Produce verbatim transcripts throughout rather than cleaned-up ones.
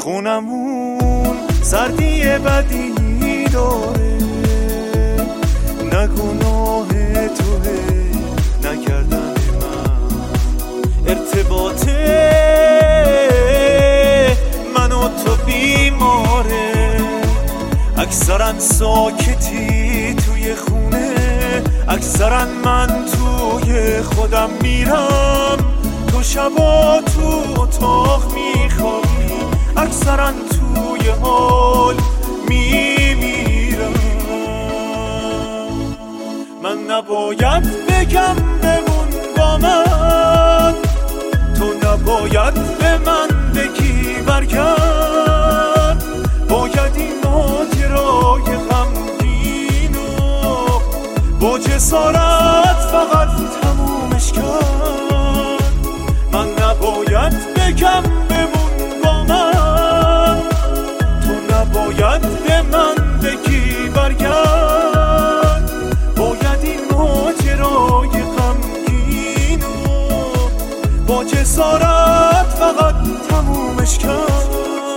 خونمون سردی بدی داره، نه گناه توه نکردن من، ارتباط من و تو بیماره، اکثرا ساکتی توی خونه، اکثرا من توی خودم میرم، تو شبا تو اتاق میخوابی، اکثرا توی حال میمیرم. من نباید بگم بمون با من، تو نباید به من بگی برگرد، باید این ماجرای غمگینو با جسارت فقط تمومش کرد. من نباید بگم بمون با من، تو نباید به من بگی برگرد، باید این ماجرای غمگینو با جسارت فقط تمومش کرد.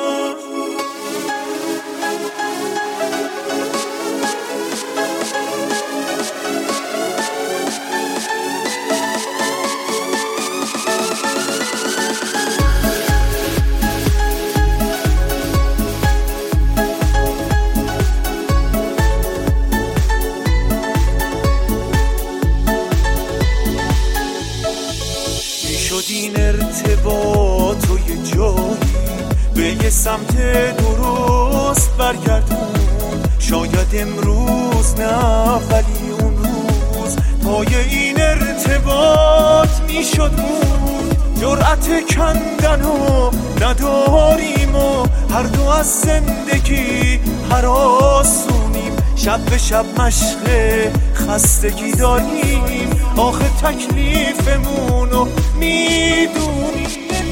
شد این ارتباط و یه جایی به یه سمت درست برگردون، شاید امروز نه ولی اون روز پای این ارتباط میشد بود. جرأت کندن و نداریم و هر دو از زندگی هراسونیم، شب به شب مشق خستگی داریم، آخه تکلیفمونو میدونیم.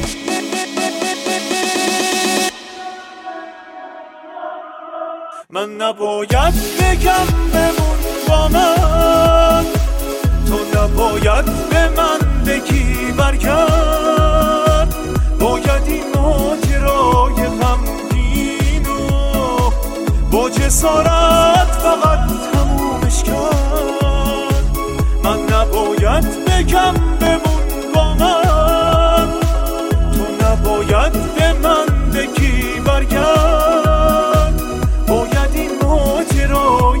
من نباید بگم بمون با من، تو نباید به من بگی برگرد، باید این ماجرای غمگینو با جسارت فقط تمومش کرد. من نباید بگم بمون با من، تو نباید به من بگی برگرد، باید این ماجرای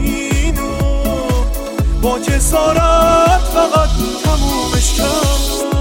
غمگینو با جسارت فقط تمومش کرد.